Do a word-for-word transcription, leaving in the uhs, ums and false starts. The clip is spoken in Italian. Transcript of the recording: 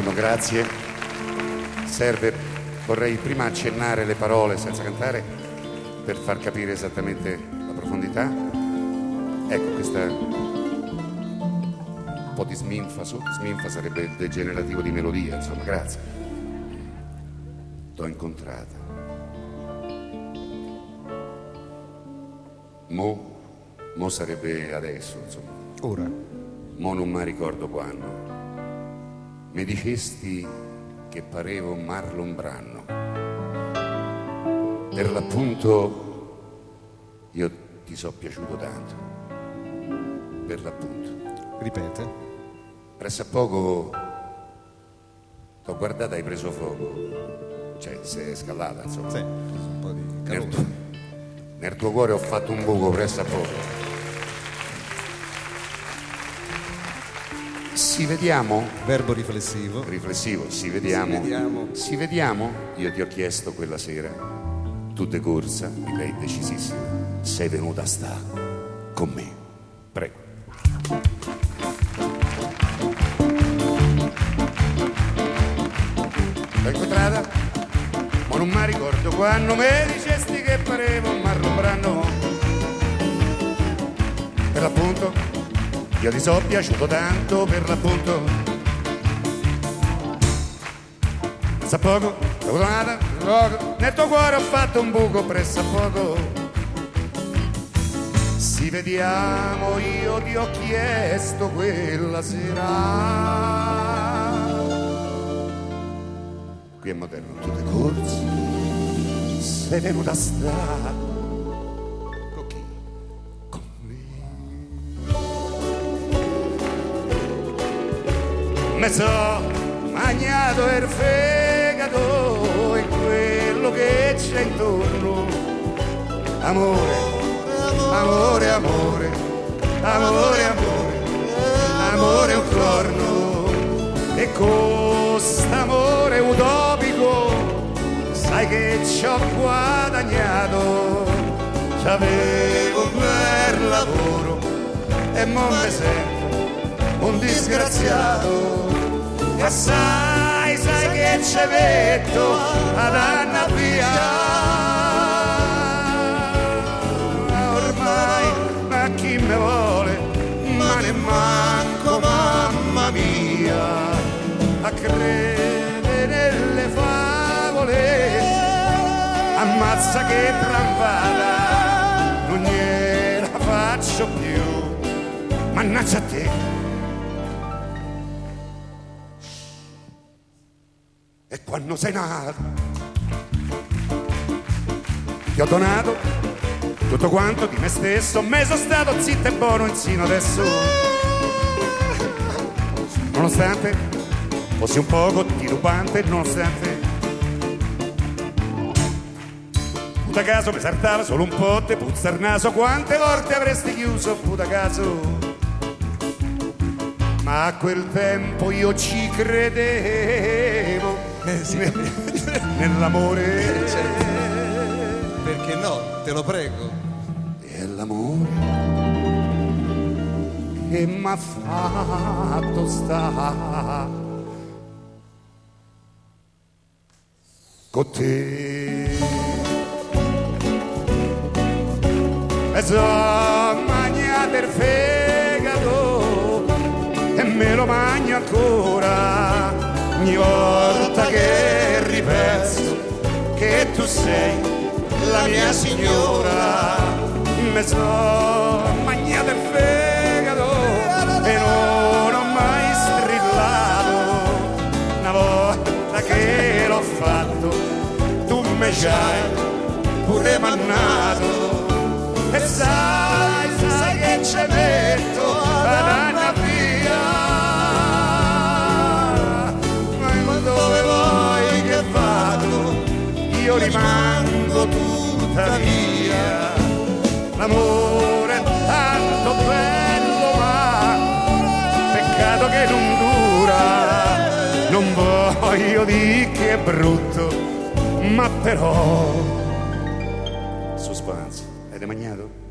Buongiorno, grazie. Serve, vorrei prima accennare le parole senza cantare per far capire esattamente la profondità. Ecco, questa un po' di sminfa, su, sminfa sarebbe il degenerativo di melodia, insomma, grazie. T'ho incontrata. Mo, mo sarebbe adesso, insomma. Ora. Mo non mi ricordo quando. Mi dicesti che parevo Marlon Brando. Per l'appunto io ti so piaciuto tanto. Per l'appunto. Ripete. Pressappoco t'ho guardata e hai preso fuoco. Cioè, sei scaldata, insomma. Sì, un po' di Nel calore. tuo, nel tuo cuore ho fatto un buco pressappoco. Si vediamo? Verbo riflessivo. Riflessivo, si vediamo. Si vediamo. Si vediamo? Io ti ho chiesto quella sera, tu de corsa, e lei decisissima, sei venuta a sta con me. Prego. L'ho incontrata, ma non mi ricordo quando mi dicesti che parevo Marlon Brando. Per l'appunto io ti so piaciuto tanto, per l'appunto. Sa poco, sono tornata, poco, nel tuo cuore ho fatto un buco pressappoco. Si vediamo, io ti ho chiesto quella sera. Qui è moderno, tu te corsi, sei venuta a stare. Mi so magnato il fegato e quello che c'è intorno. Amore, amore, amore, amore, amore, amore un corno. E con st'amore utopico sai che ci ho guadagnato. C'avevo un bel lavoro e mo me sento un disgraziato. E assai sai che ci metto ad andare via. Ormai ma chi me vuole, ma ne manco mamma mia a credere nelle favole. Ammazza che trampata, non gliela faccio più. Mannaggia a te. E quando sei nato ti ho donato tutto quanto di me stesso, me sono stato zitto e buono insino adesso. Nonostante fossi un poco titubante, nonostante puta caso mi saltava solo un po' te puzza il naso. Quante volte avresti chiuso puta caso? Ma a quel tempo io ci credevo. Eh sì. Nell'amore. Certo. Perché no? Te lo prego. E l'amore che m'ha fatto sta con te. E so magnato il fegato e me lo mangio ancora. Ogni volta che ripenso che tu sei la mia signora, mi sono magnato il fegato e non ho mai strillato. Una volta che l'ho fatto tu mi ci hai pure mannato. E sai, sai che ci metto ad andare via. Dove vuoi che vado, io rimango tuttavia. L'amore è tanto bello, ma peccato che non dura. Non voglio dire che è brutto, ma però suspense. Avete mangiato?